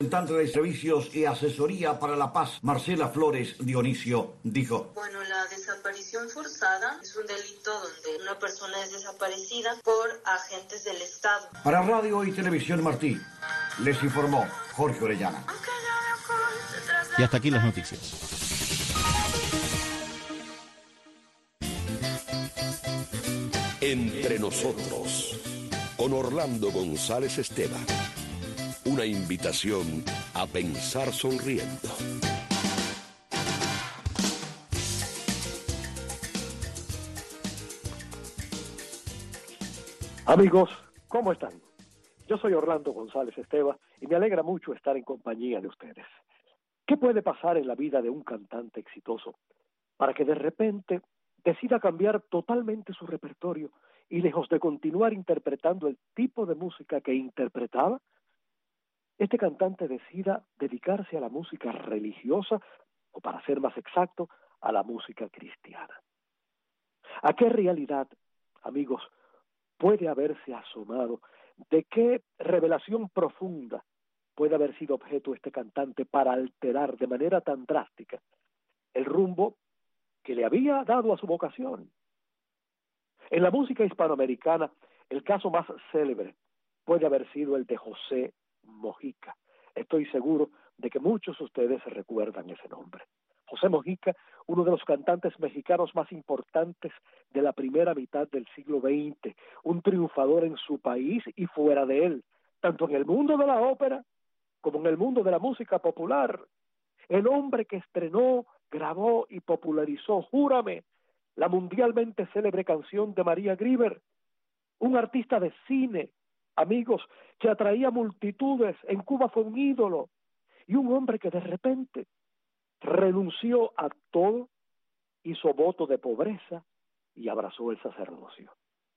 Representante de Servicios y Asesoría para la Paz, Marcela Flores Dionisio, dijo: Bueno, la desaparición forzada es un delito donde una persona es desaparecida por agentes del Estado. Para Radio y Televisión Martí, les informó Jorge Orellana. Y hasta aquí las noticias. Entre nosotros, con Orlando González Esteban. Una invitación a pensar sonriendo. Amigos, ¿cómo están? Yo soy Orlando González Esteban y me alegra mucho estar en compañía de ustedes. ¿Qué puede pasar en la vida de un cantante exitoso para que de repente decida cambiar totalmente su repertorio y lejos de continuar interpretando el tipo de música que interpretaba, este cantante decida dedicarse a la música religiosa o, para ser más exacto, a la música cristiana? ¿A qué realidad, amigos, puede haberse asomado? ¿De qué revelación profunda puede haber sido objeto este cantante para alterar de manera tan drástica el rumbo que le había dado a su vocación? En la música hispanoamericana, el caso más célebre puede haber sido el de José Mojica. Estoy seguro de que muchos de ustedes recuerdan ese nombre. José Mojica, uno de los cantantes mexicanos más importantes de la primera mitad del siglo XX, un triunfador en su país y fuera de él, tanto en el mundo de la ópera como en el mundo de la música popular. El hombre que estrenó, grabó y popularizó Júrame, la mundialmente célebre canción de María Grieber, un artista de cine, amigos, que atraía multitudes. En Cuba fue un ídolo, y un hombre que de repente renunció a todo, hizo voto de pobreza y abrazó el sacerdocio.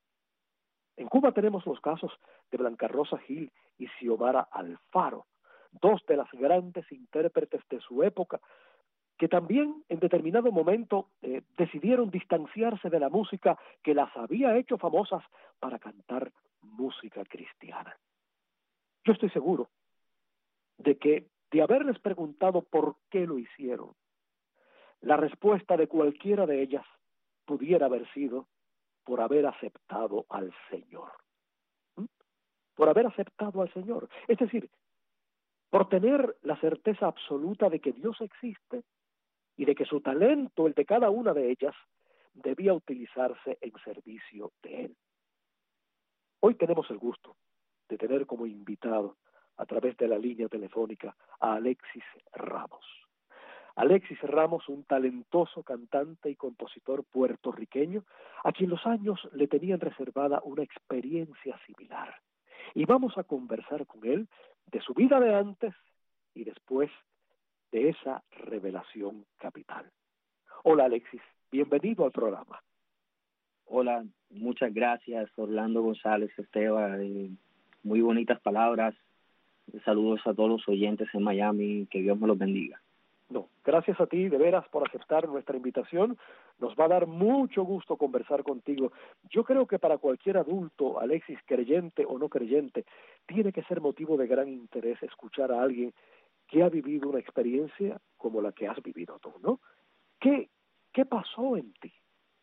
En Cuba tenemos los casos de Blanca Rosa Gil y Xiomara Alfaro, dos de las grandes intérpretes de su época, que también en determinado momento decidieron distanciarse de la música que las había hecho famosas para cantar música cristiana. Yo estoy seguro de que, de haberles preguntado por qué lo hicieron, la respuesta de cualquiera de ellas pudiera haber sido por haber aceptado al Señor. ¿Mm? Por haber aceptado al Señor. Es decir, por tener la certeza absoluta de que Dios existe y de que su talento, el de cada una de ellas, debía utilizarse en servicio de Él. Hoy tenemos el gusto de tener como invitado a través de la línea telefónica a Alexis Ramos. Alexis Ramos, un talentoso cantante y compositor puertorriqueño, a quien los años le tenían reservada una experiencia similar. Y vamos a conversar con él de su vida de antes y después de esa revelación capital. Hola Alexis, bienvenido al programa. Hola, muchas gracias Orlando González Esteban, muy bonitas palabras, saludos a todos los oyentes en Miami, que Dios me los bendiga. No, gracias a ti de veras por aceptar nuestra invitación, nos va a dar mucho gusto conversar contigo. Yo creo que para cualquier adulto, Alexis, creyente o no creyente, tiene que ser motivo de gran interés escuchar a alguien que ha vivido una experiencia como la que has vivido tú, ¿no? ¿Qué pasó en ti?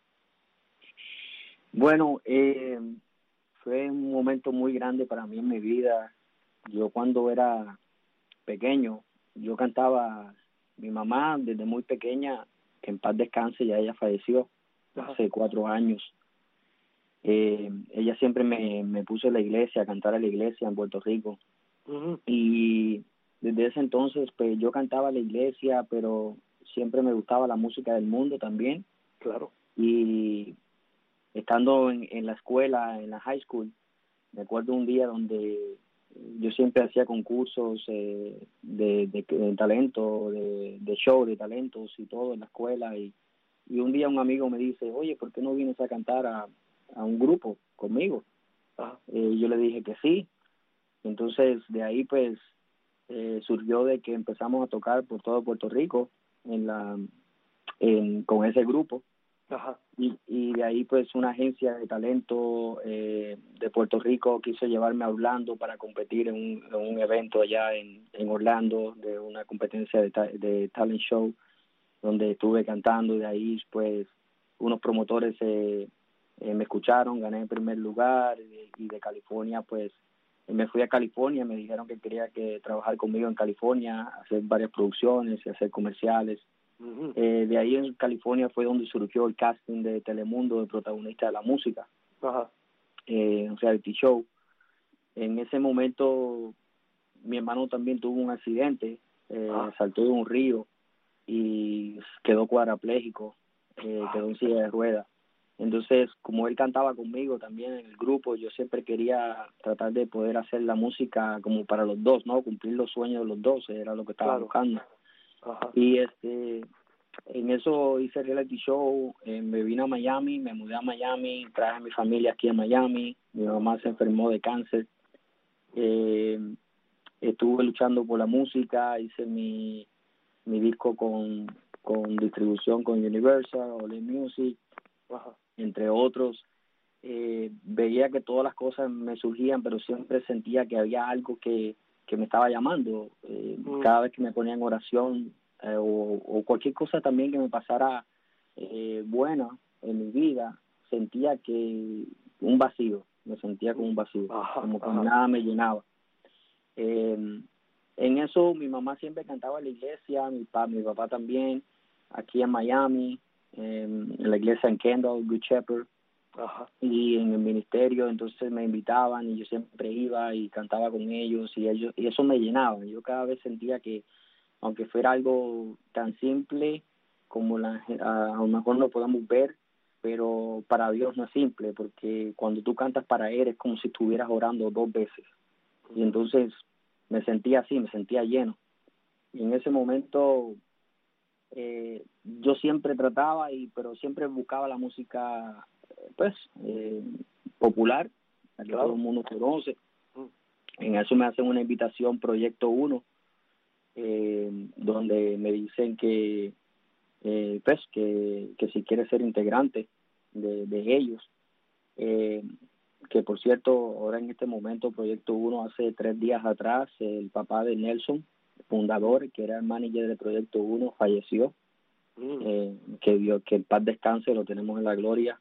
Bueno, fue un momento muy grande para mí en mi vida. Yo cuando era pequeño, yo cantaba, mi mamá desde muy pequeña, que en paz descanse, ya ella falleció hace 4 años. Ella siempre me puso en la iglesia, a cantar a la iglesia en Puerto Rico. Uh-huh. Y desde ese entonces, pues yo cantaba a la iglesia, pero siempre me gustaba la música del mundo también. Claro. Y estando en la escuela, en la high school, me acuerdo un día donde yo siempre hacía concursos de talento, de show de talentos y todo en la escuela. Y un día un amigo me dice, oye, ¿por qué no vienes a cantar a un grupo conmigo? Yo le dije que sí. Entonces de ahí pues surgió de que empezamos a tocar por todo Puerto Rico con ese grupo. Ajá. Y de ahí pues una agencia de talento de Puerto Rico quiso llevarme a Orlando para competir en un evento allá en Orlando, de una competencia de talent show, donde estuve cantando. De ahí pues unos promotores me escucharon, gané el primer lugar, y de California pues me fui a California. Me dijeron que quería trabajar conmigo en California, hacer varias producciones y hacer comerciales. Uh-huh. De ahí en California fue donde surgió el casting de Telemundo de protagonista de la música, Ajá. un reality show. En ese momento mi hermano también tuvo un accidente, saltó de un río y quedó cuadrapléjico, quedó en silla de ruedas. Entonces, como él cantaba conmigo también en el grupo, yo siempre quería tratar de poder hacer la música como para los dos, ¿no? Cumplir los sueños de los dos, era lo que estaba buscando. Ajá. Y en eso hice el reality show, me vine a Miami, me mudé a Miami, traje a mi familia aquí a Miami. Mi mamá se enfermó de cáncer. Estuve luchando por la música, hice mi disco con distribución con Universal, Ole Music, entre otros. Veía que todas las cosas me surgían, pero siempre sentía que había algo que me estaba llamando. Cada vez que me ponía en oración, o cualquier cosa también que me pasara buena en mi vida, sentía que un vacío, me sentía como un vacío, como que nada me llenaba. En eso mi mamá siempre cantaba en la iglesia, mi papá también, aquí en Miami, en la iglesia en Kendall, Good Shepherd. Ajá. Y en el ministerio, entonces me invitaban y yo siempre iba y cantaba con ellos, y eso me llenaba. Yo cada vez sentía que, aunque fuera algo tan simple como a lo mejor no podamos ver, pero para Dios no es simple, porque cuando tú cantas para Él es como si estuvieras orando 2 veces. Y entonces me sentía así, me sentía lleno. Y en ese momento yo siempre trataba, pero siempre buscaba la música pues popular, la que todo el mundo conoce. En eso me hacen una invitación, Proyecto 1, donde me dicen que pues que si quiere ser integrante de ellos, que por cierto, ahora en este momento Proyecto 1, hace 3 días atrás, el papá de Nelson, fundador, que era el manager de Proyecto 1, falleció. Que en paz descanse, lo tenemos en la gloria.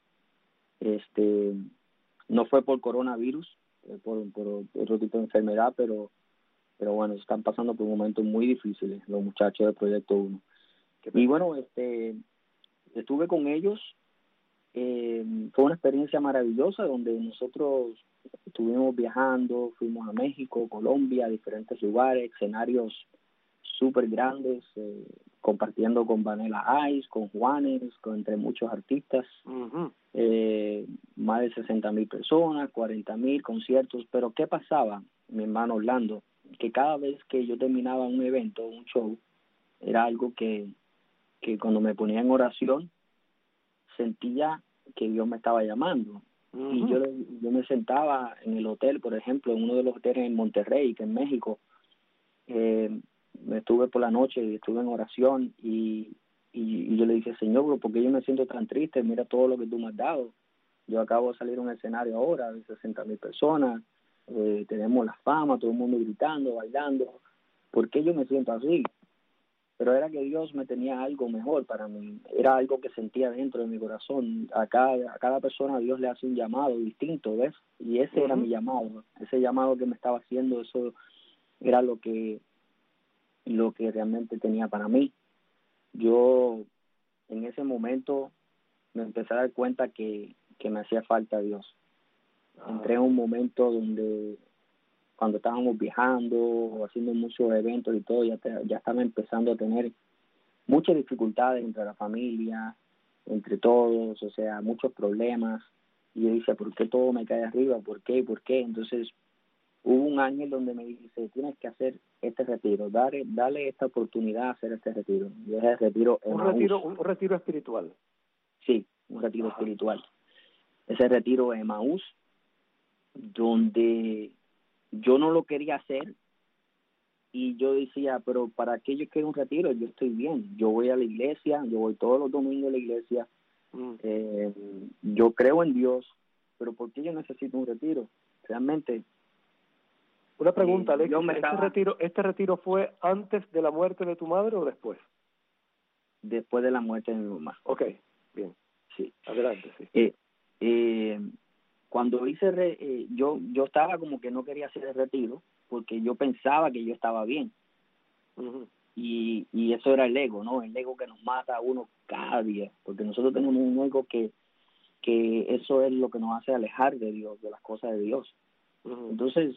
No fue por coronavirus, por otro tipo de enfermedad, pero bueno, están pasando por momentos muy difíciles los muchachos de Proyecto 1. Y bueno, estuve con ellos. Fue una experiencia maravillosa, donde nosotros estuvimos viajando, fuimos a México, Colombia, a diferentes lugares, escenarios súper grandes, compartiendo con Vanilla Ice, con Juanes, entre muchos artistas. Uh-huh. Más de 60,000 personas, 40,000 conciertos. Pero ¿qué pasaba, mi hermano Orlando? Que cada vez que yo terminaba un evento, un show, era algo que cuando me ponía en oración sentía que Dios me estaba llamando. Uh-huh. Y yo me sentaba en el hotel, por ejemplo, en uno de los hoteles en Monterrey, que en México, me estuve por la noche y estuve en oración, y yo le dije, Señor, ¿por qué yo me siento tan triste? Mira todo lo que tú me has dado. Yo acabo de salir a un escenario ahora de 60,000 personas, tenemos la fama, todo el mundo gritando, bailando. ¿Por qué yo me siento así? Pero era que Dios me tenía algo mejor para mí, era algo que sentía dentro de mi corazón. A cada persona Dios le hace un llamado distinto, ¿ves? Y ese era mi llamado, ese llamado que me estaba haciendo, eso era lo que realmente tenía para mí. Yo en ese momento me empecé a dar cuenta que me hacía falta Dios. Entré en un momento donde, cuando estábamos viajando o haciendo muchos eventos y todo, ya estaba empezando a tener muchas dificultades entre la familia, entre todos, o sea, muchos problemas. Y yo dije, ¿por qué todo me cae arriba? ¿Por qué? ¿Por qué? Entonces hubo un ángel donde me dice, tienes que hacer este retiro, dale esta oportunidad a hacer este retiro. Y ese retiro un retiro espiritual. Sí, un retiro espiritual. Ese retiro Emaús, donde yo no lo quería hacer, y yo decía, pero ¿para qué yo quiero un retiro? Yo estoy bien, yo voy a la iglesia, yo voy todos los domingos a la iglesia, Yo creo en Dios, pero ¿por qué yo necesito un retiro? Realmente. Una pregunta, Alex, ¿este retiro fue antes de la muerte de tu madre o después? Después de la muerte de mi mamá. Ok, bien. Sí. Adelante, sí. Cuando hice, yo estaba como que no quería hacer el retiro porque yo pensaba que yo estaba bien. Uh-huh. Y eso era el ego, ¿no? El ego que nos mata a uno cada día, porque nosotros tenemos un ego que eso es lo que nos hace alejar de Dios, de las cosas de Dios. Uh-huh. Entonces,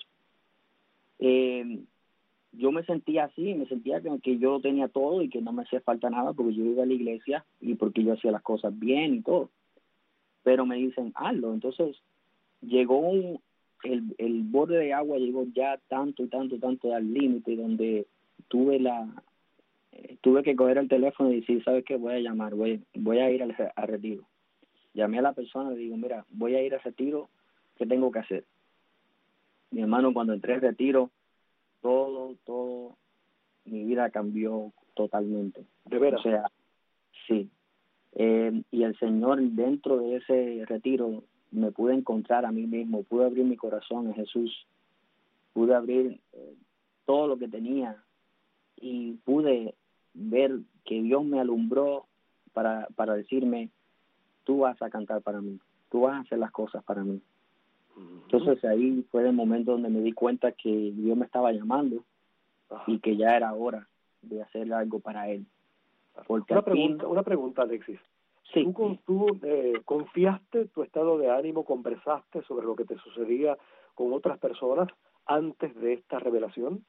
yo me sentía así, me sentía que yo tenía todo y que no me hacía falta nada porque yo iba a la iglesia y porque yo hacía las cosas bien y todo. Pero me dicen, hazlo. Entonces, llegó el borde de agua, llegó ya tanto al límite donde tuve que coger el teléfono y decir, ¿sabes qué? Voy a llamar, voy a ir al retiro. Llamé a la persona y le digo, mira, voy a ir al retiro, ¿qué tengo que hacer? Mi hermano, cuando entré al retiro, todo, mi vida cambió totalmente. ¿De veras? O sea, sí. Y el Señor, dentro de ese retiro, me pude encontrar a mí mismo, pude abrir mi corazón en Jesús, pude abrir todo lo que tenía y pude ver que Dios me alumbró para decirme, tú vas a cantar para mí, tú vas a hacer las cosas para mí. Entonces ahí fue el momento donde me di cuenta que Dios me estaba llamando. Ajá. Y que ya era hora de hacer algo para Él. Porque una pregunta, Alexis. Sí. ¿Tú confiaste tu estado de ánimo, conversaste sobre lo que te sucedía con otras personas antes de esta revelación?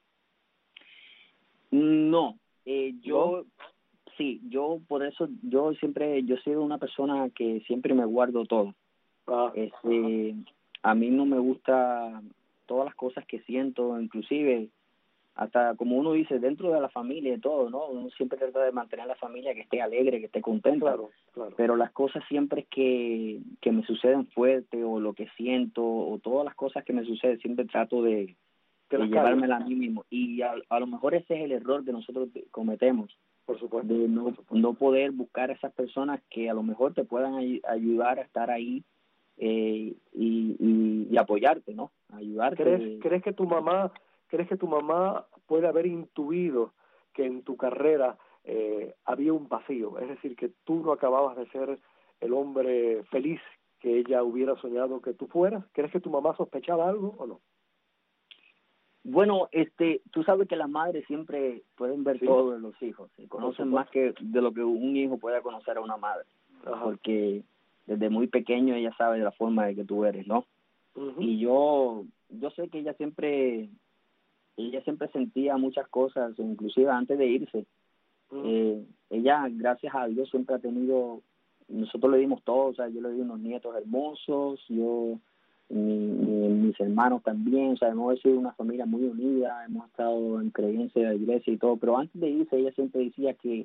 No, yo... ¿No? Sí, yo por eso, yo he sido una persona que siempre me guardo todo. A mí no me gusta todas las cosas que siento, inclusive hasta como uno dice, dentro de la familia y todo, ¿no? Uno siempre trata de mantener a la familia que esté alegre, que esté contenta. Claro. Pero las cosas siempre que me suceden fuerte o lo que siento o todas las cosas que me suceden, siempre trato de llevármelas a mí mismo. Y a lo mejor ese es el error que nosotros cometemos. Por supuesto. De no poder buscar a esas personas que a lo mejor te puedan ayudar a estar ahí y apoyarte, ¿no? Ayudarte. ¿Crees que tu mamá puede haber intuido que en tu carrera había un vacío? Es decir, que tú no acababas de ser el hombre feliz que ella hubiera soñado que tú fueras. ¿Crees que tu mamá sospechaba algo o no? Bueno, tú sabes que las madres siempre pueden ver todo de los hijos, conocen más que de lo que un hijo pueda conocer a una madre. Ajá. Porque desde muy pequeño ella sabe de la forma de que tú eres, ¿no? Uh-huh. Y yo sé que ella siempre sentía muchas cosas, inclusive antes de irse. Uh-huh. Ella, gracias a Dios, siempre ha tenido, nosotros le dimos todo, o sea, yo le di unos nietos hermosos, mis hermanos también, o sea, hemos sido una familia muy unida, hemos estado en creencia de la iglesia y todo, pero antes de irse ella siempre decía que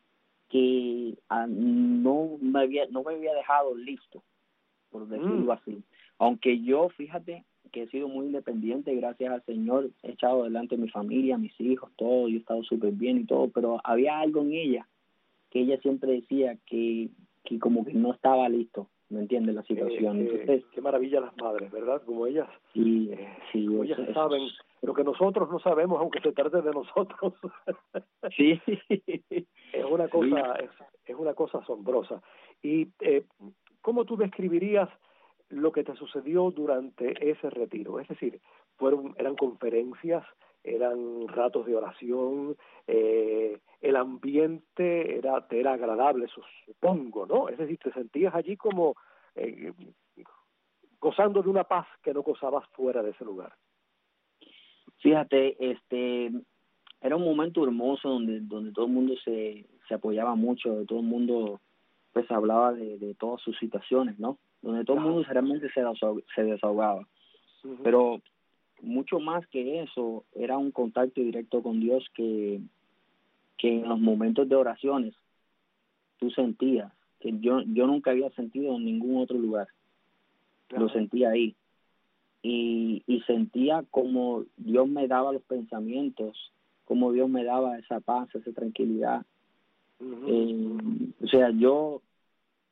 no me había dejado listo, por decirlo así. Aunque yo, fíjate, que he sido muy independiente, gracias al Señor, he echado adelante mi familia, mis hijos, todo, yo he estado súper bien y todo, pero había algo en ella que ella siempre decía que como que no estaba listo, ¿me entiendes? La situación. Entonces, qué maravilla las madres, ¿verdad? Como ellas, sí, como ellas saben lo que nosotros no sabemos, aunque se trate de nosotros. Sí. Es una cosa asombrosa. Y ¿cómo tú describirías lo que te sucedió durante ese retiro? Es decir, eran conferencias, eran ratos de oración, el ambiente te era agradable, supongo, ¿no? Es decir, te sentías allí como gozando de una paz que no gozabas fuera de ese lugar. Fíjate, era un momento hermoso donde todo el mundo se apoyaba mucho, todo el mundo pues hablaba de todas sus situaciones, ¿no? Donde todo el mundo realmente se desahogaba. Uh-huh. Pero mucho más que eso, era un contacto directo con Dios que en los momentos de oraciones tú sentías, que yo nunca había sentido en ningún otro lugar. Lo sentía ahí. Y sentía como Dios me daba los pensamientos, como Dios me daba esa paz, esa tranquilidad. Uh-huh. O sea, yo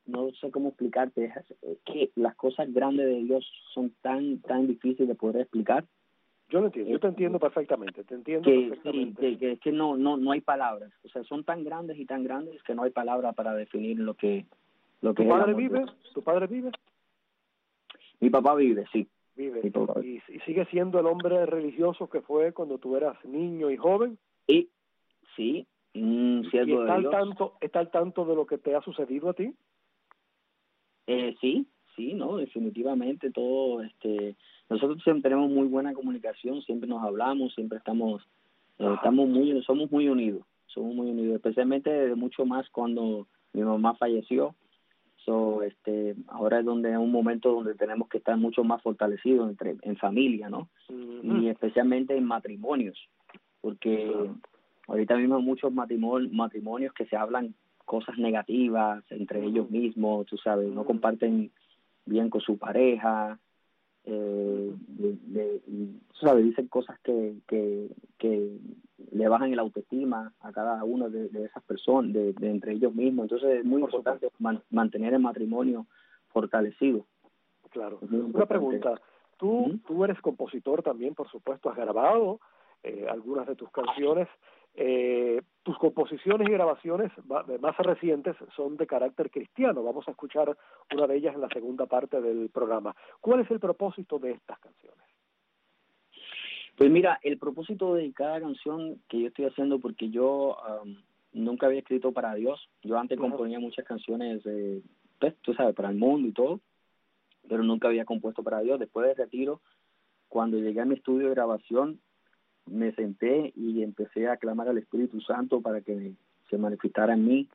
no sé cómo explicarte, es que las cosas grandes de Dios son tan difíciles de poder explicar. Yo lo entiendo, yo te entiendo perfectamente, que no hay palabras, o sea, son tan grandes y tan grandes que no hay palabras para definir lo que ¿Tu padre vive? ¿Tu padre vive? Mi papá vive, sí. Vive. ¿Y sigue siendo el hombre religioso que fue cuando tú eras niño y joven? Y sí, ¿Y está al tanto de lo que te ha sucedido a ti? Sí, no, definitivamente todo, nosotros siempre tenemos muy buena comunicación, siempre nos hablamos, siempre somos muy unidos, especialmente mucho más cuando mi mamá falleció. Ahora es un momento donde tenemos que estar mucho más fortalecidos en familia, ¿no? Uh-huh. Y especialmente en matrimonios, porque ahorita mismo hay muchos matrimonios que se hablan cosas negativas entre ellos mismos, tú sabes, no comparten bien con su pareja, ¿sabes? Dicen cosas que le bajan el autoestima a cada uno de esas personas, de entre ellos mismos. Entonces es muy importante mantener el matrimonio fortalecido. Claro. Una pregunta, tú eres compositor también, por supuesto, has grabado algunas de tus canciones. Tus composiciones y grabaciones más recientes son de carácter cristiano. Vamos a escuchar una de ellas en la segunda parte del programa. ¿Cuál es el propósito de estas canciones? Pues mira, el propósito de cada canción que yo estoy haciendo, porque yo nunca había escrito para Dios. Yo antes componía muchas canciones, pues, tú sabes, para el mundo y todo, pero nunca había compuesto para Dios. Después del retiro, cuando llegué a mi estudio de grabación, me senté y empecé a clamar al Espíritu Santo para que se manifestara en mí,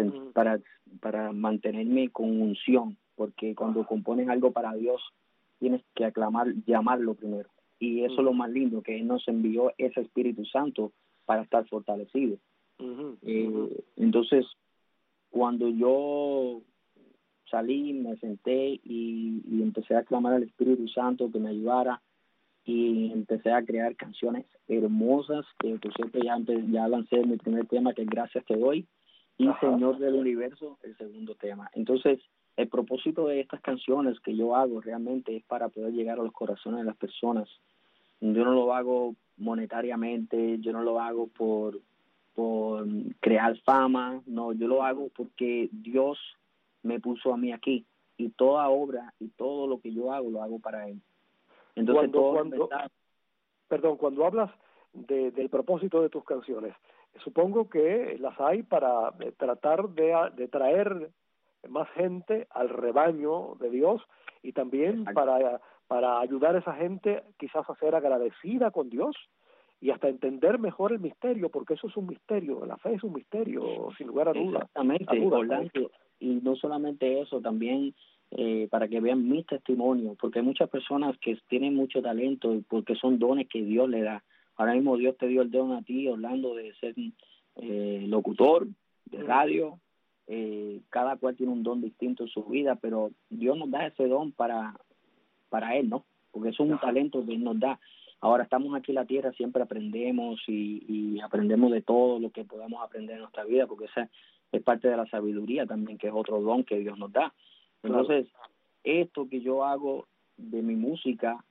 para mantenerme con unción, porque cuando compones algo para Dios tienes que llamarlo primero, y eso es lo más lindo, que Él nos envió ese Espíritu Santo para estar fortalecido. Entonces, cuando yo salí, me senté y empecé a clamar al Espíritu Santo que me ayudara, y empecé a crear canciones hermosas, que por cierto ya lancé mi primer tema, que es Gracias Te Doy, y Señor del Universo, el segundo tema. Entonces, el propósito de estas canciones que yo hago realmente es para poder llegar a los corazones de las personas. Yo no lo hago monetariamente, yo no lo hago por crear fama, no, yo lo hago porque Dios me puso a mí aquí, y toda obra y todo lo que yo hago, lo hago para Él. Entonces, cuando hablas del propósito de tus canciones, supongo que las hay para tratar de traer más gente al rebaño de Dios, y también para ayudar a esa gente quizás a ser agradecida con Dios y hasta entender mejor el misterio, porque eso es un misterio, la fe es un misterio, sin lugar a dudas. Exactamente, Orlando, y no solamente eso, también para que vean mis testimonios, porque hay muchas personas que tienen mucho talento, porque son dones que Dios le da. Ahora mismo Dios te dio el don a ti, Orlando, de ser locutor de radio. Cada cual tiene un don distinto en su vida, pero Dios nos da ese don para Él, ¿no? Porque eso es un talento que Él nos da. Ahora estamos aquí en la tierra, siempre aprendemos y aprendemos de todo lo que podamos aprender en nuestra vida, porque esa es parte de la sabiduría también, que es otro don que Dios nos da. Entonces, esto que yo hago de mi música,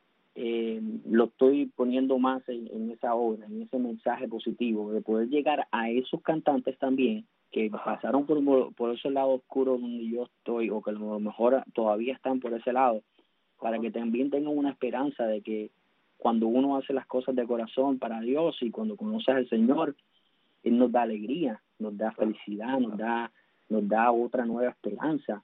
lo estoy poniendo más en esa obra, en ese mensaje positivo, de poder llegar a esos cantantes también que pasaron por ese lado oscuro donde yo estoy, o que a lo mejor todavía están por ese lado, para que también tengan una esperanza de que cuando uno hace las cosas de corazón para Dios, y cuando conoces al Señor, Él nos da alegría, nos da felicidad, nos da otra nueva esperanza.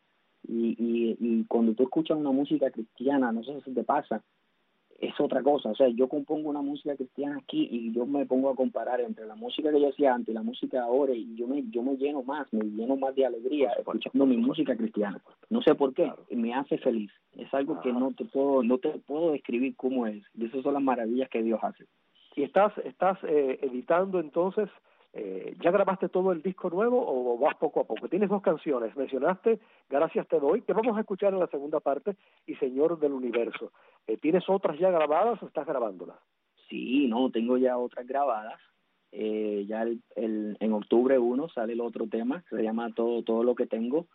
Y cuando tú escuchas una música cristiana, no sé si te pasa, es otra cosa. O sea, yo compongo una música cristiana aquí y yo me pongo a comparar entre la música que yo hacía antes y la música ahora, y yo me lleno más de alegría escuchando mi música cristiana. No sé por qué, me hace feliz. Es algo que no te puedo describir cómo es. Y esas son las maravillas que Dios hace. ¿Y estás editando entonces? ¿Ya grabaste todo el disco nuevo o vas poco a poco? Tienes 2 canciones, mencionaste Gracias Te Doy, que vamos a escuchar en la segunda parte, y Señor del Universo. ¿Tienes otras ya grabadas o estás grabándolas? Sí, no, tengo ya otras grabadas. Ya en octubre 1 sale el otro tema, se llama Todo lo que tengo.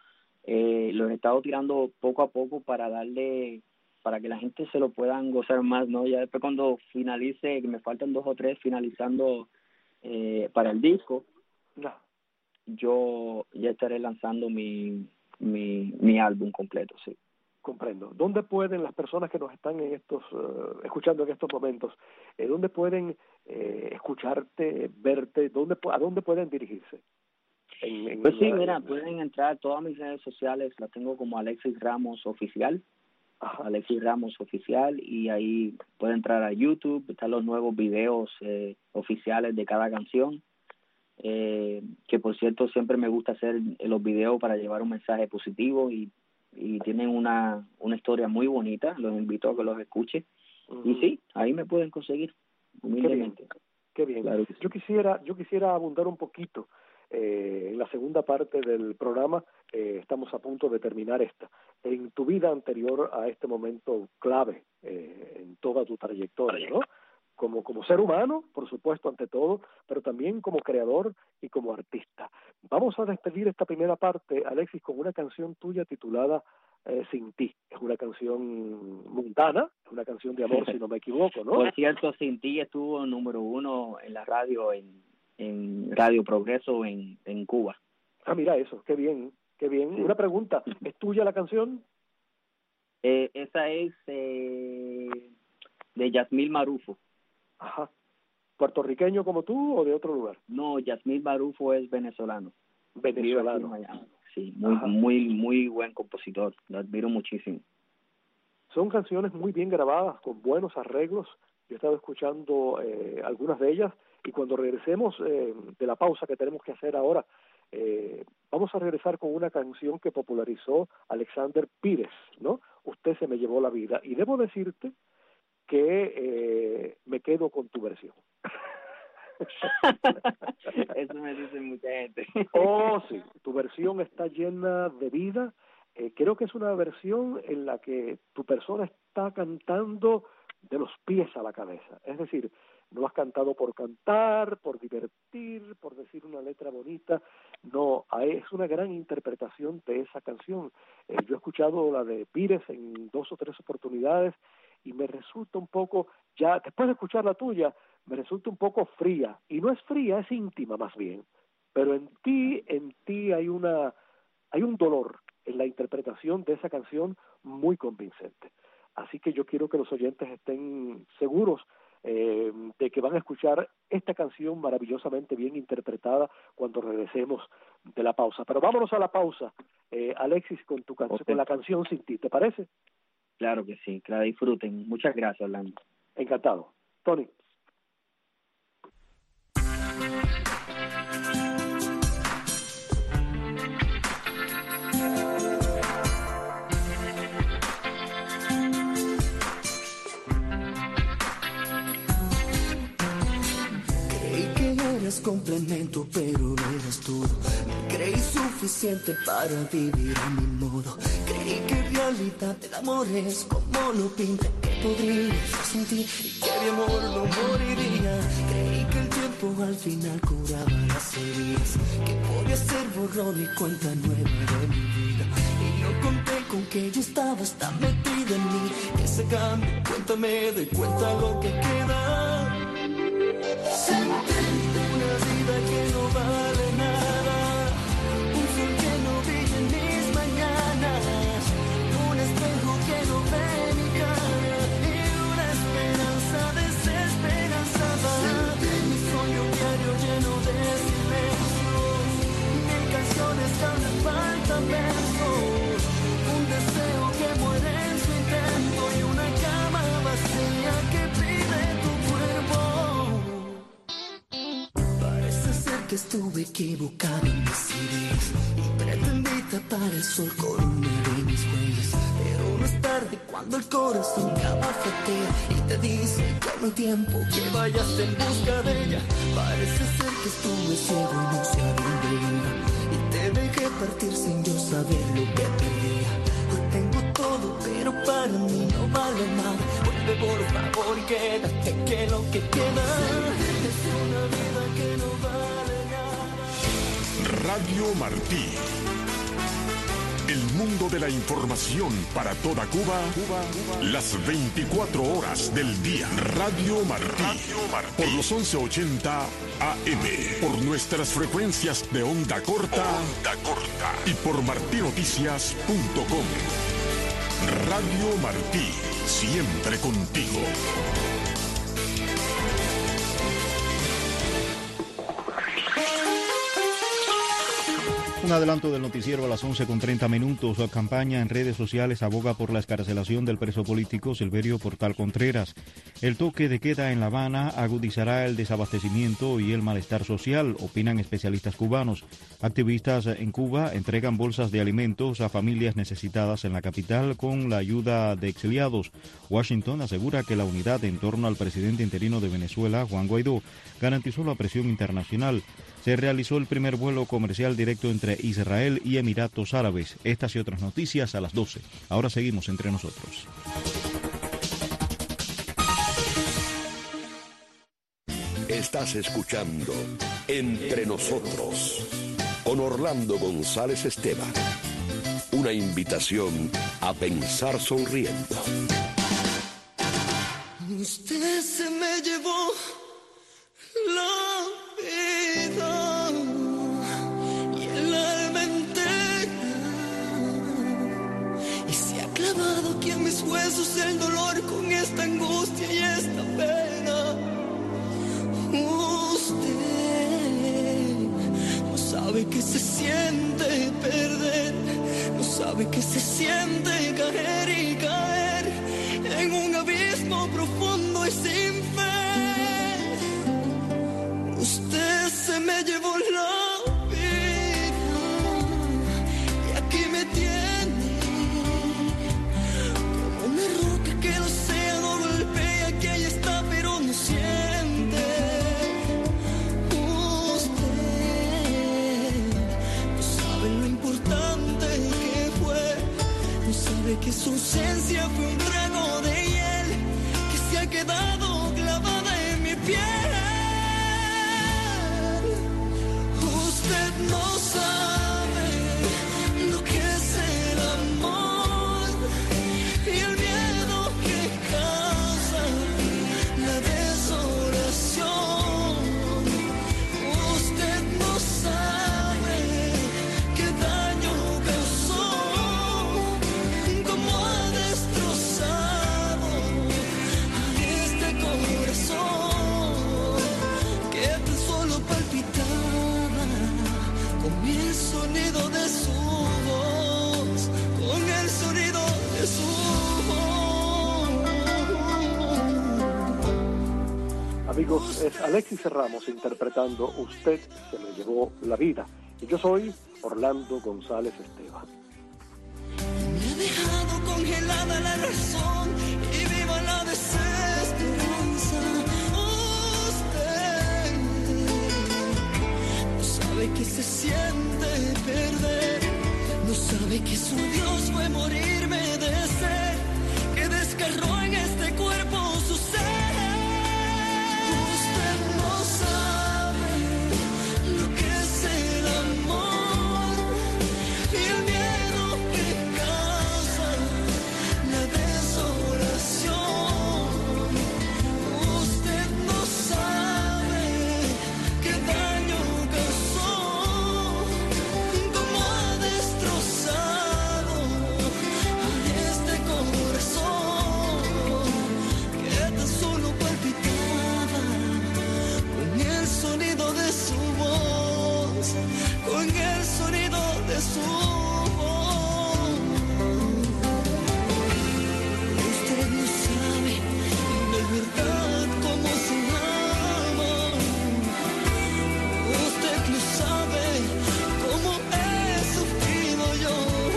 los he estado tirando poco a poco para que la gente se lo puedan gozar más, ¿no? Ya después cuando finalice, que me faltan 2 o 3 finalizando para el disco, No. yo ya estaré lanzando mi álbum completo, sí. Comprendo. ¿Dónde pueden las personas que nos están escuchando en estos momentos, dónde pueden escucharte, verte, a dónde pueden dirigirse? Pues sí, mira, pueden entrar a todas mis redes sociales, las tengo como Alexis Ramos Oficial. Ajá. Alexis Ramos Oficial, y ahí pueden entrar a YouTube, están los nuevos videos oficiales de cada canción, que por cierto siempre me gusta hacer los videos para llevar un mensaje positivo y tienen una historia muy bonita, los invito a que los escuchen. Uh-huh. Y sí, ahí me pueden conseguir, humildemente. Qué bien. Claro que sí. Yo quisiera abundar un poquito en la segunda parte del programa. Estamos a punto de terminar esta. En tu vida anterior a este momento clave en toda tu trayectoria, ¿no? Como ser humano, por supuesto, ante todo, pero también como creador y como artista. Vamos a despedir esta primera parte, Alexis, con una canción tuya titulada Sin Ti. Es una canción mundana, es una canción de amor, si no me equivoco, ¿no? Por cierto, Sin Ti estuvo número 1 en la radio, en Radio Progreso en Cuba. Ah, mira eso, qué bien, qué bien. Sí. Una pregunta, ¿es tuya la canción? Esa es de Yasmil Marufo. Ajá. ¿Puertorriqueño como tú o de otro lugar? No, Yasmil Marufo es venezolano. Venezolano. Sí, muy buen compositor, lo admiro muchísimo. Son canciones muy bien grabadas, con buenos arreglos. Yo he estado escuchando algunas de ellas, y cuando regresemos de la pausa que tenemos que hacer ahora, vamos a regresar con una canción que popularizó Alexander Pires, ¿no? Usted se me llevó la vida. Y debo decirte que me quedo con tu versión. Eso me dice mucha gente. Oh, sí, tu versión está llena de vida. Creo que es una versión en la que tu persona está cantando de los pies a la cabeza. Es decir, no has cantado por cantar, por divertir, por decir una letra bonita. No, es una gran interpretación de esa canción. Yo he escuchado la de Pires en 2 o 3 oportunidades y me resulta un poco, ya después de escuchar la tuya, me resulta un poco fría. Y no es fría, es íntima más bien. Pero en ti hay un dolor en la interpretación de esa canción muy convincente. Así que yo quiero que los oyentes estén seguros de que van a escuchar esta canción maravillosamente bien interpretada cuando regresemos de la pausa. Pero vámonos a la pausa, Alexis, con tu canción, con la canción Sin Ti, ¿te parece? Claro que sí, que la disfruten. Muchas gracias, Orlando. Encantado. Tony. Complemento, pero no eras todo. Me creí suficiente para vivir a mi modo. Creí que en realidad el amor es como lo pinta, que podría ser sin ti y que mi amor no moriría. Creí que el tiempo al final curaba las heridas, que podía ser borrón y cuenta nueva de mi vida. Y no conté con que yo estaba tan metida en mí, que se cambio, cuéntame, doy cuenta lo que queda. Una vida que no vale nada, un sol que no brilla en mis mañanas, un espejo que no ve mi cara y una esperanza desesperanzada. Mi sueño diario lleno de silencios, 1000 canciones que aún me faltan versos, un deseo que muere en su intento y una cama vacía que pide tu cuerpo. Que estuve equivocado en mis ideas y pretendí tapar el sol con una de mis huellas, pero no es tarde cuando el corazón te abafatea y te dice que no hay tiempo, que vayas en busca de ella. Parece ser que estuve ciego y no sé a dónde iba y te dejé partir sin yo saber lo que perdía. Hoy tengo todo, pero para mí no vale nada. Vuelve por favor y quédate, que lo que queda es una vida que no vale. Radio Martí, El mundo de la información para toda Cuba, las 24 horas del día. Radio Martí, por los 1180 AM, por nuestras frecuencias de onda corta y por martinoticias.com. Radio Martí, siempre contigo. Un adelanto del noticiero a las 11:30. La campaña en redes sociales aboga por la excarcelación del preso político Silverio Portal Contreras. El toque de queda en La Habana agudizará el desabastecimiento y el malestar social, opinan especialistas cubanos. Activistas en Cuba entregan bolsas de alimentos a familias necesitadas en la capital con la ayuda de exiliados. Washington asegura que la unidad en torno al presidente interino de Venezuela, Juan Guaidó, garantizó la presión internacional. Se realizó el primer vuelo comercial directo entre Israel y Emiratos Árabes. Estas y otras noticias a las 12. Ahora seguimos entre nosotros. Estás escuchando Entre Nosotros con Orlando González Esteban. Una invitación a pensar sonriendo. Usted se me llevó la vida y el alma entera, y se ha clavado aquí en mis huesos el dolor con esta angustia y esta pena. Usted no sabe que se siente perder, no sabe que se siente caer y caer en un abismo profundo y sin fe. Usted se me llevó la vida y aquí me tiene como una roca que el océano golpea, que ahí está pero no siente. Usted no sabe lo importante que fue, no sabe que su ausencia fue un trago de hiel que se ha quedado clavada en mi piel. Usted no sabe lo que es el amor y el miedo que causa la desolación. Usted no sabe qué daño causó, cómo ha destrozado a este corazón que tan solo palpitaba con el sonido de su voz, con el sonido de su voz. Amigos, es Alexis Ramos interpretando Usted se me llevó la vida. Y yo soy Orlando González Esteban. Me ha dejado congelada la razón y viva la desesperanza. Usted no sabe que se siente perder, no sabe que su Dios fue morirme de sed, que desgarró en este cuerpo su ser. Usted no sabe lo que es el amor y el miedo que causa la desolación. Usted no sabe qué daño causó, cómo ha destrozado a este corazón que tan solo palpitaba con el sonido de su voz, con el sonido de su voz. Usted no sabe de verdad cómo se ama. Usted no sabe cómo he sufrido yo.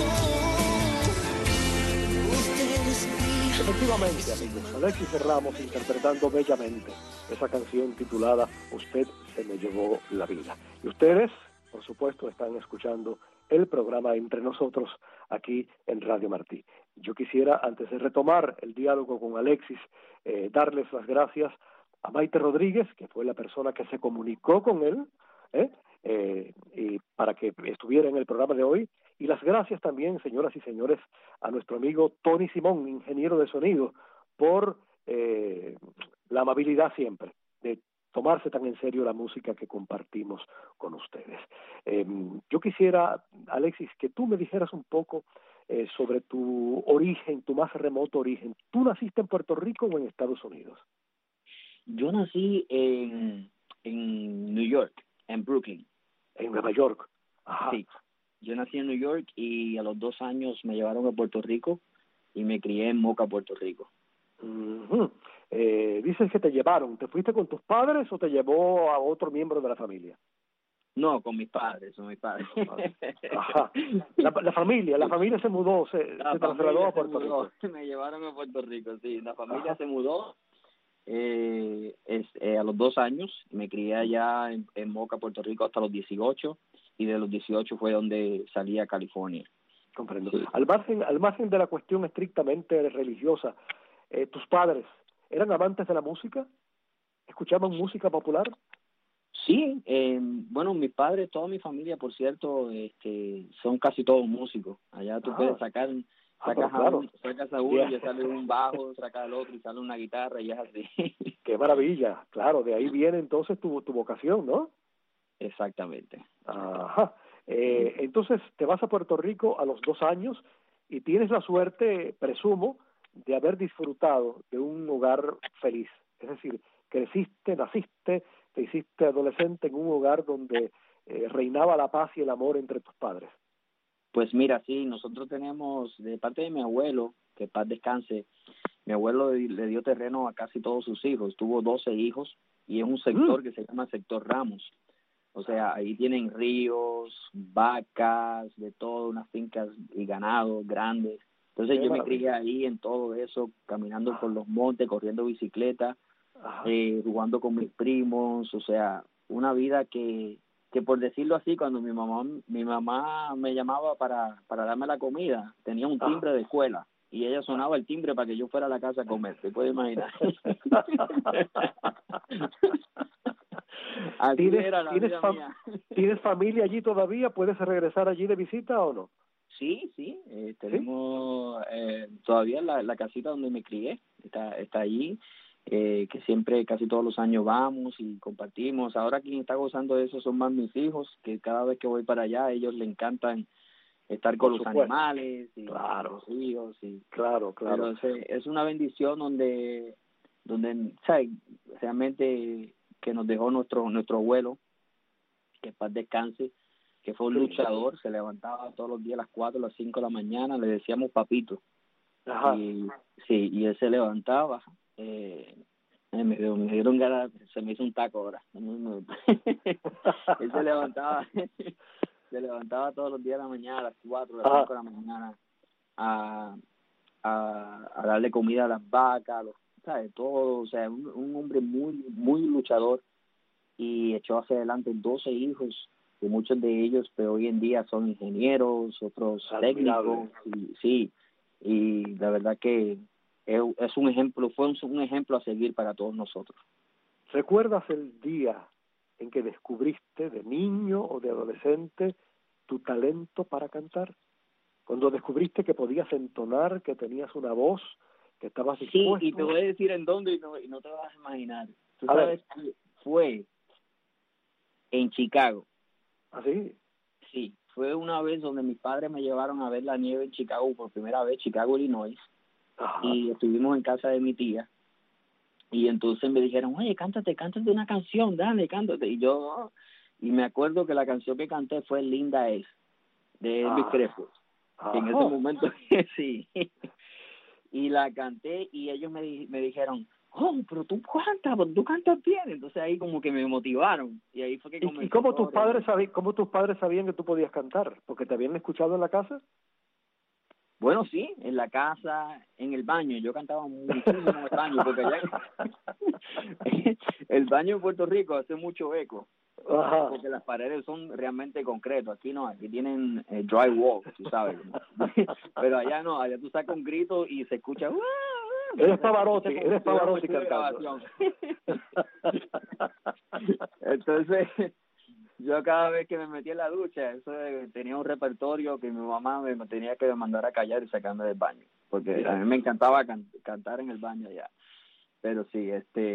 Usted respira. Efectivamente, amigos, Alexis Ramos interpretando bellamente esa canción titulada Usted se me llevó la vida. Y ustedes, por supuesto, están escuchando el programa Entre Nosotros aquí en Radio Martí. Yo quisiera, antes de retomar el diálogo con Alexis, darles las gracias a Maite Rodríguez, que fue la persona que se comunicó con él, y para que estuviera en el programa de hoy. Y las gracias también, señoras y señores, a nuestro amigo Tony Simón, ingeniero de sonido, por la amabilidad siempre de tomarse tan en serio la música que compartimos con ustedes. Yo quisiera, Alexis, que tú me dijeras un poco sobre tu origen, tu más remoto origen. ¿Tú naciste en Puerto Rico o en Estados Unidos? Yo nací en New York, en Brooklyn. En Nueva York. Ajá. Sí. Yo nací en New York y a los 2 años me llevaron a Puerto Rico y me crié en Moca, Puerto Rico. Uh-huh. Dices que te llevaron. ¿Te fuiste con tus padres o te llevó a otro miembro de la familia? No, con mis padres, son mis padres. Ajá. La familia se mudó, se trasladó a Puerto Rico. Me llevaron a Puerto Rico, sí. La familia se mudó a los 2 años. Me crié allá en Moca, Puerto Rico, hasta los 18. Y de los 18 fue donde salí a California. Comprendo. Sí. Al margen de la cuestión estrictamente religiosa, ¿tus padres eran amantes de la música? ¿Escuchaban música popular? Sí, bueno, mis padres, toda mi familia, por cierto, son casi todos músicos. Allá tú puedes sacas a uno y sale un bajo, sacas al otro y sale una guitarra y es así. ¡Qué maravilla! Claro, de ahí viene entonces tu vocación, ¿no? Exactamente. Ajá. Entonces te vas a Puerto Rico a los 2 años y tienes la suerte, presumo, de haber disfrutado de un hogar feliz. Es decir, creciste, naciste, te hiciste adolescente en un hogar donde reinaba la paz y el amor entre tus padres. Pues mira, sí, nosotros tenemos, de parte de mi abuelo, que paz descanse, mi abuelo le dio terreno a casi todos sus hijos, tuvo 12 hijos y es un sector que se llama Sector Ramos. O sea, ahí tienen ríos, vacas, de todo, unas fincas y ganados grandes. Entonces yo me crié ahí en todo eso, caminando por los montes, corriendo bicicleta, jugando con mis primos, o sea, una vida que por decirlo así, cuando mi mamá me llamaba para darme la comida, tenía un timbre de escuela y ella sonaba el timbre para que yo fuera a la casa a comer, ¿te puedes imaginar? ¿Tienes familia allí todavía? ¿Puedes regresar allí de visita o no? Sí, tenemos todavía la casita donde me crié, está allí, que siempre, casi todos los años vamos y compartimos. Ahora quien está gozando de eso son más mis hijos, que cada vez que voy para allá, a ellos les encantan estar con los animales y los ríos. Y, claro. Pero es una bendición donde ¿sabes? Realmente que nos dejó nuestro abuelo, que paz descanse, que fue un luchador, se levantaba todos los días a las 4, a las 5 de la mañana, le decíamos papito. Ajá. Y él se levantaba, me dieron ganas, se me hizo un taco ahora. Él se levantaba todos los días de la mañana, a las 4, a las 5 de la mañana, a darle comida a las vacas, ¿sabes? Todo, o sea, un hombre muy, muy luchador, y echó hacia adelante 12 hijos, y muchos de ellos, pero hoy en día son ingenieros, otros técnicos, y la verdad que es un ejemplo, fue un ejemplo a seguir para todos nosotros. ¿Recuerdas el día en que descubriste, de niño o de adolescente, tu talento para cantar? Cuando descubriste que podías entonar, que tenías una voz, que estabas dispuesto. Sí, y te voy a decir en dónde y no te vas a imaginar. Tú sabes que fue en Chicago. ¿Ah, sí? Sí, fue una vez donde mis padres me llevaron a ver la nieve en Chicago por primera vez, Chicago, Illinois. Ajá. Y estuvimos en casa de mi tía. Y entonces me dijeron, oye, cántate una canción, dale, cántate. Y me acuerdo que la canción que canté fue Linda Es, de Elvis Crespo. En ese momento, sí. Y la canté y ellos me dijeron, oh, pero tú cantas bien. Entonces ahí como que me motivaron. Y ahí fue que comenzó. ¿Y cómo tus padres sabían que tú podías cantar? ¿Porque te habían escuchado en la casa? Bueno, sí, en la casa, en el baño. Yo cantaba muchísimo en el baño, porque allá el baño en Puerto Rico hace mucho eco. Ajá. Porque las paredes son realmente concretas. Aquí no, aquí tienen drywall, tú sabes. Pero allá no, allá tú sacas un grito y se escucha. Eres Pavarotti cantando. Entonces, Yo cada vez que me metía en la ducha, tenía un repertorio que mi mamá me tenía que mandar a callar y sacarme del baño, porque a mí me encantaba cantar en el baño ya. Pero sí,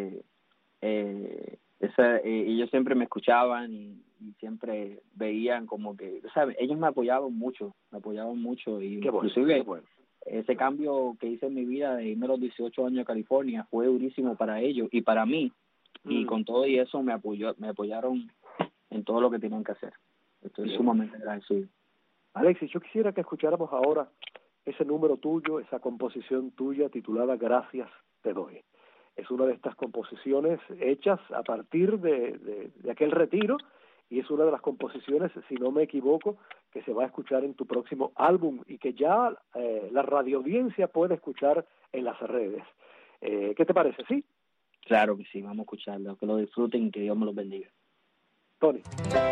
ellos siempre me escuchaban y siempre veían como que, ¿sabes? Ellos me apoyaban mucho y qué bueno, inclusive qué bueno. Ese cambio que hice en mi vida de irme a los 18 años a California fue durísimo para ellos y para mí, y con todo y eso me apoyaron en todo lo que tenían que hacer. Estoy sumamente agradecido. Alexis, yo quisiera que escucháramos ahora ese número tuyo, esa composición tuya titulada Gracias te doy. Es una de estas composiciones hechas a partir de aquel retiro, y es una de las composiciones, si no me equivoco, que se va a escuchar en tu próximo álbum y que ya la radioaudiencia puede escuchar en las redes. ¿Qué te parece? ¿Sí? Claro que sí, vamos a escucharlo, que lo disfruten y que Dios me los bendiga. Tony.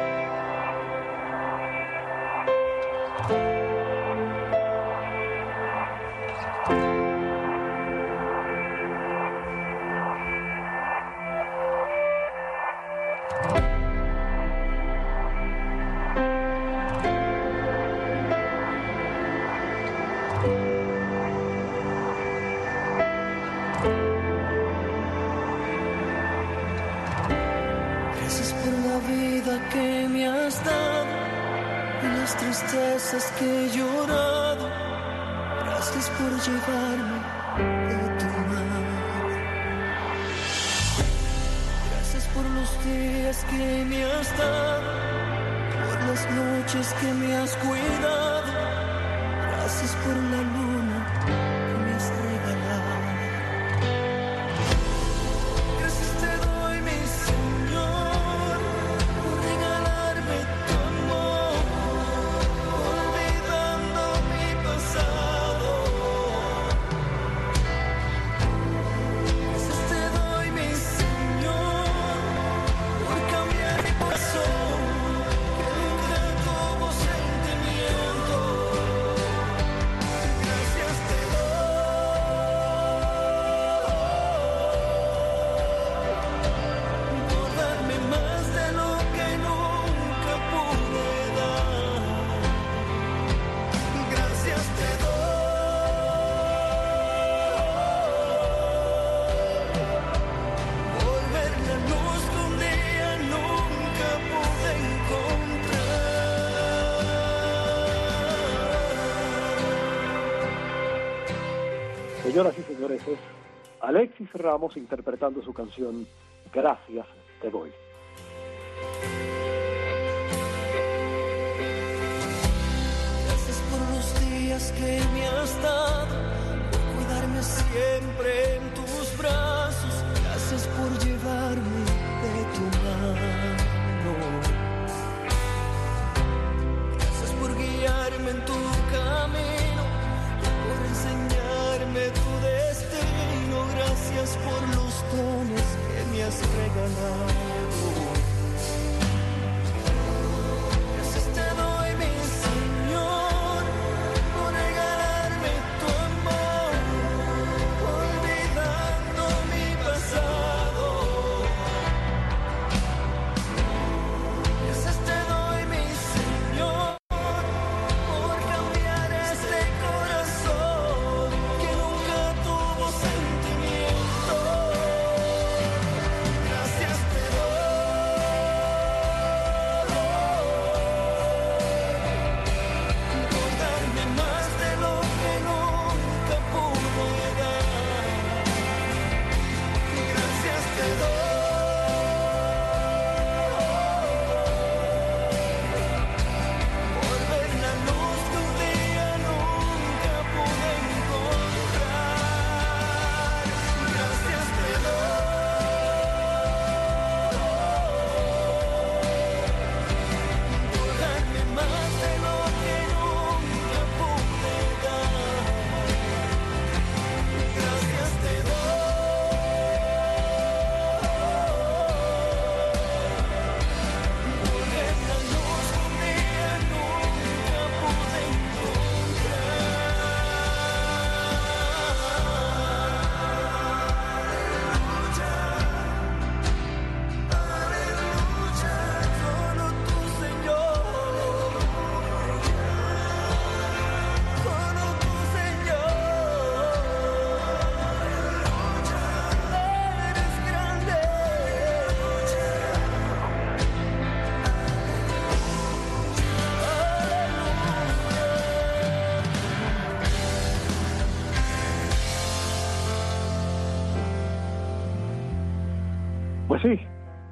Que me has dado y las tristezas que he llorado, gracias por llevarme de tu mano, gracias por los días que me has dado, por las noches que me has cuidado, gracias por la luna que me has regalado. Señoras y señores, es Alexis Ramos interpretando su canción Gracias te doy. Gracias por los días que me has dado, por cuidarme siempre en tus brazos, gracias por llevarme de tu mano, gracias por guiarme en tu camino, por enseñarme tu destino, gracias por los dones que me has regalado. Por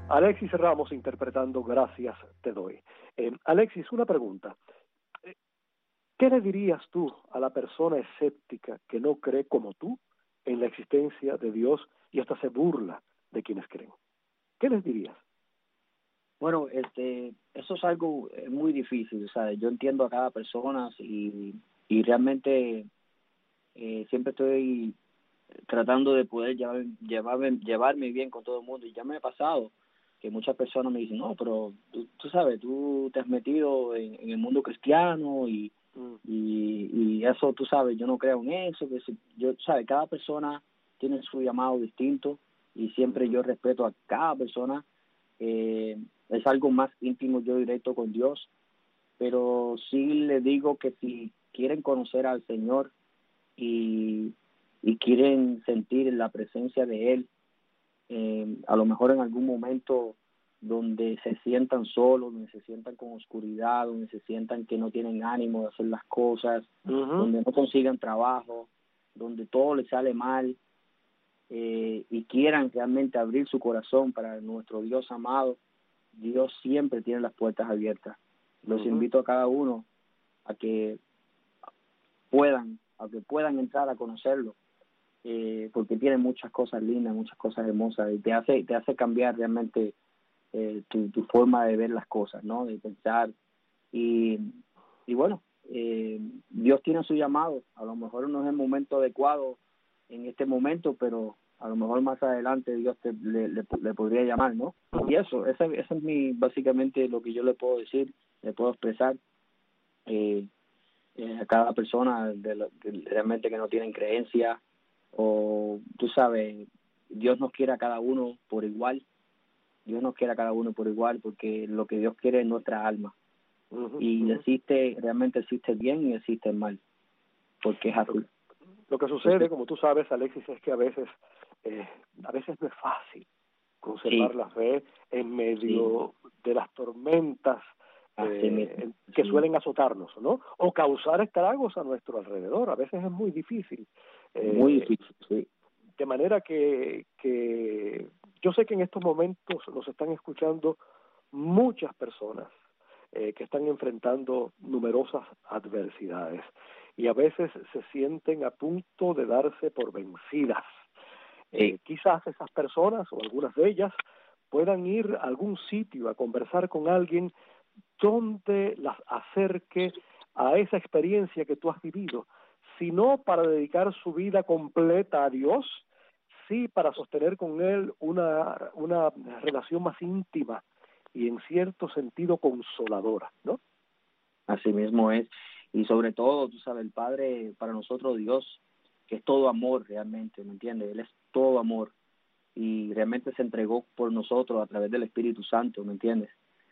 Alexis Ramos interpretando Gracias te doy. Alexis, una pregunta. ¿Qué le dirías tú a la persona escéptica que no cree como tú en la existencia de Dios y hasta se burla de quienes creen? ¿Qué les dirías? Bueno, eso es algo muy difícil, o sea, yo entiendo a cada persona y realmente siempre estoy tratando de poder llevarme bien con todo el mundo, y ya me ha pasado que muchas personas me dicen, no, pero tú sabes, tú te has metido en el mundo cristiano y eso, tú sabes, yo no creo en eso, que yo, sabes, cada persona tiene su llamado distinto y siempre yo respeto a cada persona. Es algo más íntimo, yo directo con Dios, pero sí le digo que si quieren conocer al Señor y quieren sentir la presencia de Él, a lo mejor en algún momento donde se sientan solos, donde se sientan con oscuridad, donde se sientan que no tienen ánimo de hacer las cosas, donde no consigan trabajo, donde todo les sale mal, y quieran realmente abrir su corazón para nuestro Dios amado, Dios siempre tiene las puertas abiertas. Los invito a cada uno a que puedan entrar a conocerlo, porque tiene muchas cosas lindas, muchas cosas hermosas, y te hace cambiar realmente tu forma de ver las cosas, ¿no? De pensar, y bueno, Dios tiene su llamado. A lo mejor no es el momento adecuado en este momento, pero a lo mejor más adelante Dios le podría llamar, ¿no? Y eso es básicamente lo que yo le puedo decir, le puedo expresar a cada persona realmente que no tienen creencia, o tú sabes, Dios nos quiere a cada uno por igual. Dios nos quiere a cada uno por igual, porque lo que Dios quiere es nuestra alma. Y realmente existe el bien y existe el mal, porque es así. Lo que sucede, como tú sabes, Alexis, es que a veces no es fácil conservar la fe en medio de las tormentas que suelen azotarnos, ¿no? O causar estragos a nuestro alrededor. A veces es muy difícil. Muy difícil, sí. De manera que yo sé que en estos momentos nos están escuchando muchas personas que están enfrentando numerosas adversidades y a veces se sienten a punto de darse por vencidas. Quizás esas personas o algunas de ellas puedan ir a algún sitio a conversar con alguien donde las acerque a esa experiencia que tú has vivido, sino para dedicar su vida completa a Dios, sí para sostener con Él una relación más íntima y en cierto sentido consoladora, ¿no? Así mismo es. Y sobre todo, tú sabes, el Padre, para nosotros Dios, que es todo amor realmente, ¿me entiendes? Él es todo amor y realmente se entregó por nosotros a través del Espíritu Santo, ¿me entiendes?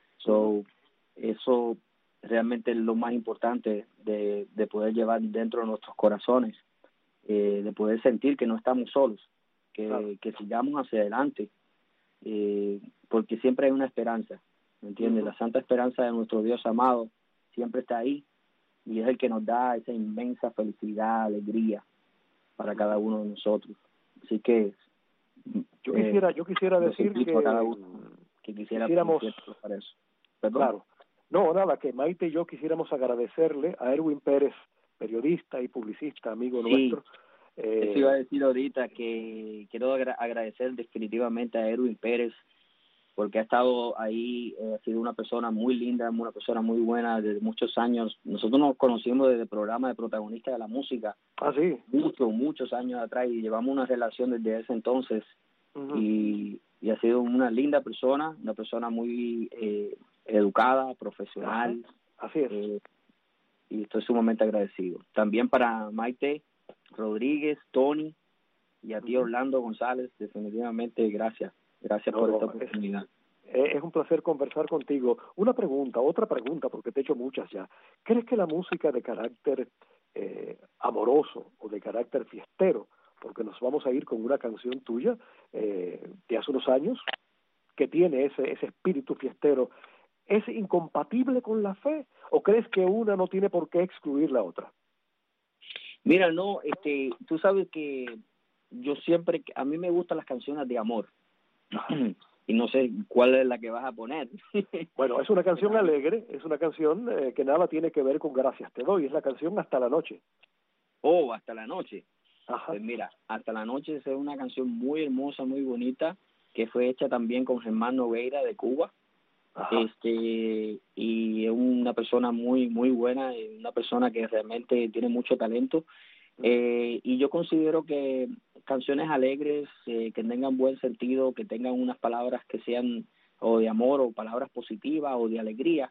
Eso realmente es lo más importante de poder llevar dentro de nuestros corazones, de poder sentir que no estamos solos, que sigamos hacia adelante, porque siempre hay una esperanza, ¿me entiendes? La santa esperanza de nuestro Dios amado siempre está ahí, y es el que nos da esa inmensa felicidad, alegría para cada uno de nosotros. Así que yo quisiera decir que quisiéramos para eso. Claro. No, nada, que Maite y yo quisiéramos agradecerle a Erwin Pérez, periodista y publicista, amigo nuestro. Eso iba a decir ahorita, que quiero agradecer definitivamente a Erwin Pérez, porque ha estado ahí, ha sido una persona muy linda, una persona muy buena desde muchos años. Nosotros nos conocimos desde el programa de Protagonista de la Música. Sí. Muchos años atrás, y llevamos una relación desde ese entonces. Y ha sido una linda persona, una persona muy educada, profesional. Así es. Y estoy sumamente agradecido. También para Maite Rodríguez, Tony, y a ti, Orlando González, definitivamente gracias por esta oportunidad. Es un placer conversar contigo. Otra pregunta, porque te he hecho muchas ya. ¿Crees que la música de carácter amoroso o de carácter fiestero, porque nos vamos a ir con una canción tuya de hace unos años, que tiene ese espíritu fiestero, es incompatible con la fe? ¿O crees que una no tiene por qué excluir la otra? Mira, no, tú sabes que yo siempre, a mí me gustan las canciones de amor. no sé cuál es la que vas a poner. Bueno, es una canción alegre, es una canción que nada tiene que ver con Gracias te doy, es la canción Hasta la noche. Oh, Hasta la noche. Ajá. Pues mira, Hasta la noche es una canción muy hermosa, muy bonita, que fue hecha también con Germán Nogueira de Cuba. Ajá. Y es una persona muy muy buena, una persona que realmente tiene mucho talento. Y yo considero que canciones alegres, que tengan buen sentido, que tengan unas palabras que sean o de amor o palabras positivas o de alegría,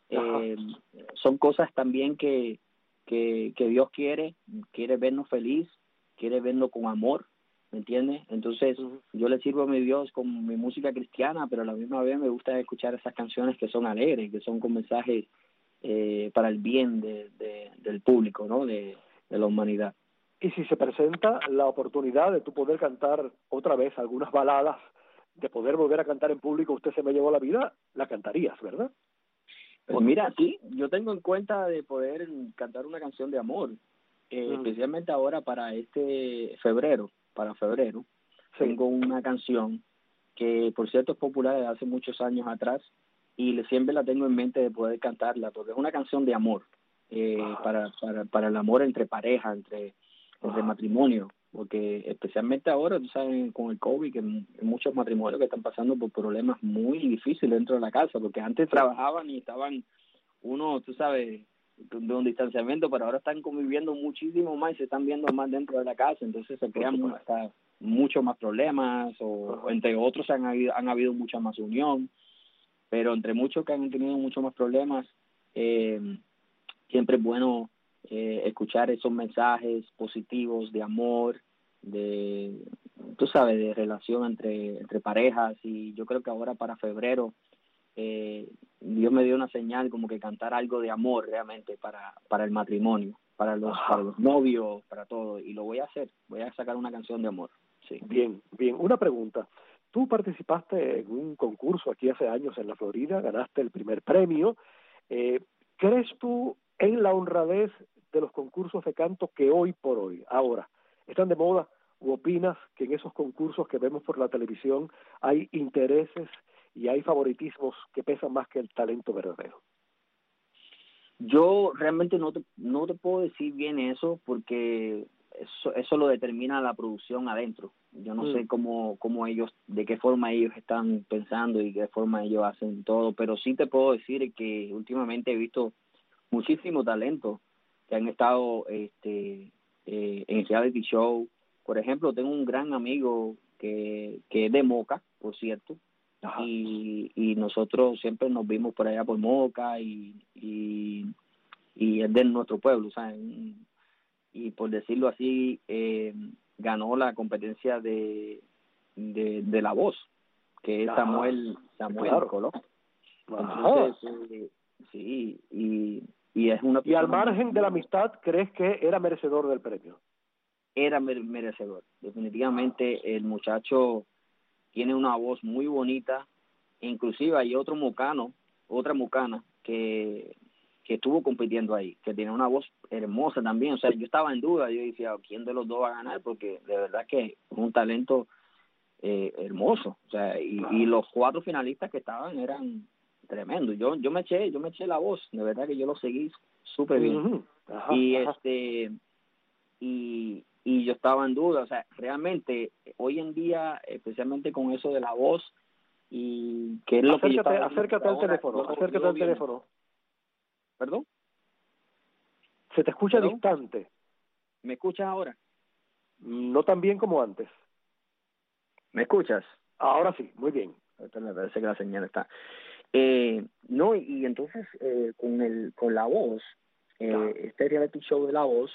son cosas también que Dios quiere vernos feliz, quiere vernos con amor, ¿me entiendes? Entonces yo le sirvo a mi Dios con mi música cristiana, pero a la misma vez me gusta escuchar esas canciones que son alegres, que son con mensajes para el bien del público, ¿no? De la humanidad. Y si se presenta la oportunidad de tú poder cantar otra vez algunas baladas, de poder volver a cantar en público, Usted se me llevó la vida, la cantarías, ¿verdad? Pues mira, sí, yo tengo en cuenta de poder cantar una canción de amor, especialmente ahora para febrero, sí. Tengo una canción que por cierto es popular desde hace muchos años atrás y siempre la tengo en mente de poder cantarla, porque es una canción de amor, para el amor entre pareja, entre matrimonio, porque especialmente ahora, tú sabes, con el COVID, que hay muchos matrimonios que están pasando por problemas muy difíciles dentro de la casa, porque antes trabajaban y estaban uno, tú sabes, de un distanciamiento, pero ahora están conviviendo muchísimo más y se están viendo más dentro de la casa, entonces se crean hasta muchos más problemas, o entre otros han habido mucha más unión, pero entre muchos que han tenido muchos más problemas, siempre es bueno escuchar esos mensajes positivos de amor, tú sabes, de relación entre parejas. Y yo creo que ahora para febrero Dios me dio una señal como que cantar algo de amor realmente para el matrimonio, para los novios, para todo, y lo voy a hacer, voy a sacar una canción de amor. Sí. Bien, una pregunta. Tú participaste en un concurso aquí hace años en la Florida, ganaste el primer premio. ¿Crees tú en la honradez de los concursos de canto que hoy por hoy, ahora, están de moda? ¿U opinas que en esos concursos que vemos por la televisión hay intereses y hay favoritismos que pesan más que el talento verdadero? Yo realmente no te puedo decir bien eso, porque eso lo determina la producción adentro. Yo no sé cómo ellos, de qué forma ellos están pensando y qué forma ellos hacen todo, pero sí te puedo decir que últimamente he visto muchísimo talento que han estado en el reality show. Por ejemplo, tengo un gran amigo que es de Moca, por cierto, y nosotros siempre nos vimos por allá por Moca y es de nuestro pueblo, ¿sabes? Y por decirlo así, ganó la competencia de La Voz, que es Samuel claro. Colón. Entonces, sí, y es una persona. Y al margen de la amistad, ¿crees que era merecedor del premio? Era merecedor. Definitivamente el muchacho tiene una voz muy bonita. Inclusive hay otra mucana que estuvo compitiendo ahí, que tiene una voz hermosa también. O sea, yo estaba en duda, yo decía, ¿quién de los dos va a ganar? Porque de verdad que es un talento hermoso. O sea, y los 4 finalistas que estaban eran tremendos. Yo me eché la voz, de verdad que yo lo seguí súper bien. Y yo estaba en duda. O sea, realmente hoy en día, especialmente con eso de la voz, y que es lo que acércate al teléfono. ¿Perdón? Se te escucha ¿Perdón? distante. ¿Me escuchas ahora? No tan bien como antes. ¿Me escuchas? Ahora sí, muy bien. Me parece que la señal está. No, y entonces con La Voz, este reality show de La Voz,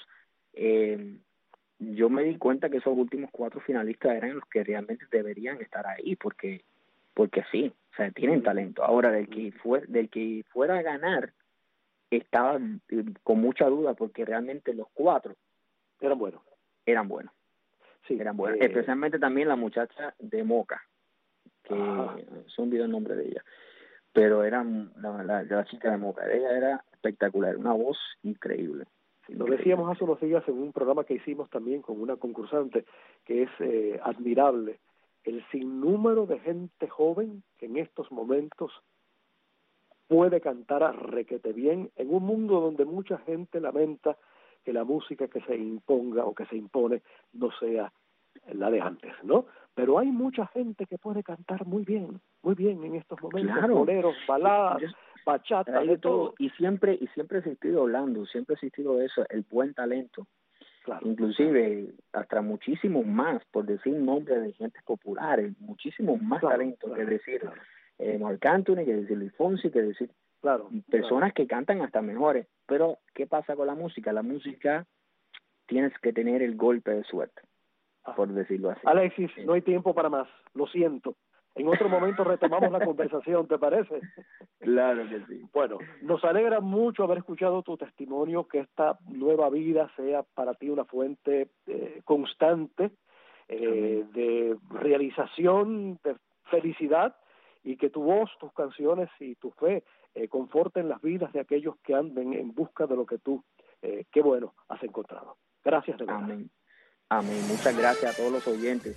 yo me di cuenta que esos últimos 4 finalistas eran los que realmente deberían estar ahí, porque sí, o sea, tienen talento. Ahora, del que fuera a ganar, estaba con mucha duda, porque realmente los 4 eran buenos. Sí, eran buenos. Especialmente también la muchacha de Moca, que se olvidó el nombre de ella, pero eran la chica de Moca. Ella era espectacular, una voz increíble. Lo decíamos hace unos días en un programa que hicimos también con una concursante que es admirable el sinnúmero de gente joven que en estos momentos puede cantar a requete bien en un mundo donde mucha gente lamenta que la música que se imponga o que se impone no sea la de antes, ¿no? Pero hay mucha gente que puede cantar muy bien en estos momentos, claro. boleros, baladas, bachata, de todo. Y siempre ha existido Orlando, siempre ha existido eso, el buen talento. Claro. Inclusive hasta muchísimos más, por decir nombres de gente populares, muchísimos más talentos, que decir Marc Anthony, que decir Luis Fonsi, que decir personas que cantan hasta mejores. Pero ¿qué pasa con la música? La música tienes que tener el golpe de suerte, por decirlo así. Alexis, no hay tiempo para más, lo siento. En otro momento retomamos la conversación, ¿te parece? Claro que sí. Bueno, nos alegra mucho haber escuchado tu testimonio, que esta nueva vida sea para ti una fuente constante de realización, de felicidad, y que tu voz, tus canciones y tu fe conforten las vidas de aquellos que anden en busca de lo que tú, qué bueno, has encontrado. Gracias de verdad. Amén. Amén. Muchas gracias a todos los oyentes.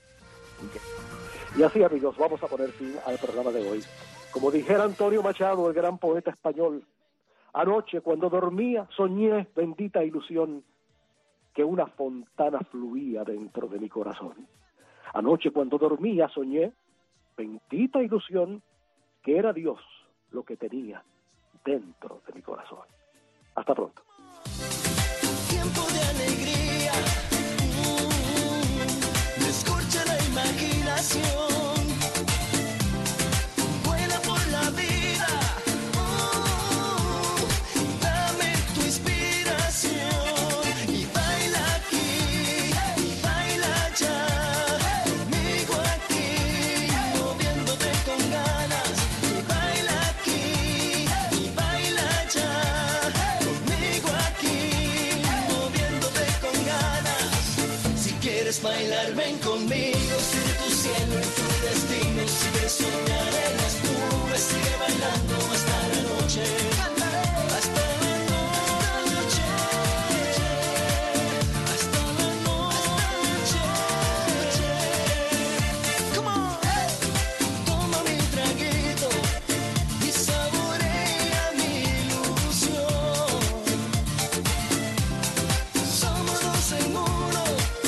Y así, amigos, vamos a poner fin al programa de hoy. Como dijera Antonio Machado, el gran poeta español, anoche cuando dormía soñé, bendita ilusión, que una fontana fluía dentro de mi corazón. Anoche cuando dormía soñé, bendita ilusión, que era Dios lo que tenía dentro de mi corazón. Hasta pronto. Tiempo de alegría, descorcha la imaginación. Vuela por la vida, dame tu inspiración. Y baila aquí, y baila allá, conmigo aquí, moviéndote con ganas. Y baila aquí, y baila allá, conmigo aquí, moviéndote con ganas. Si quieres bailar, ven conmigo, sigue tu cielo en tu destino. Si quieres soñar en las nubes, sigue bailando hasta la noche. Hasta la noche, hasta la noche. Come on, toma mi traguito y saborea mi ilusión. Somos dos en uno,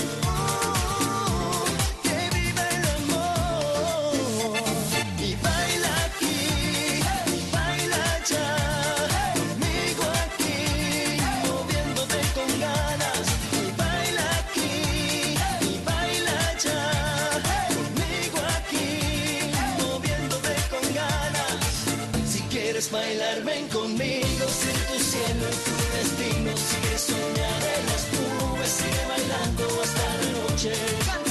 que vive el amor. Y baila aquí, baila allá, conmigo aquí, moviéndote con ganas. Y baila aquí, y baila allá, conmigo aquí, moviéndote con ganas. Si quieres bailar, ven conmigo, sigue tu cielo en tu destino. Si quieres soñar en las nubes, sigue bailando hasta la noche.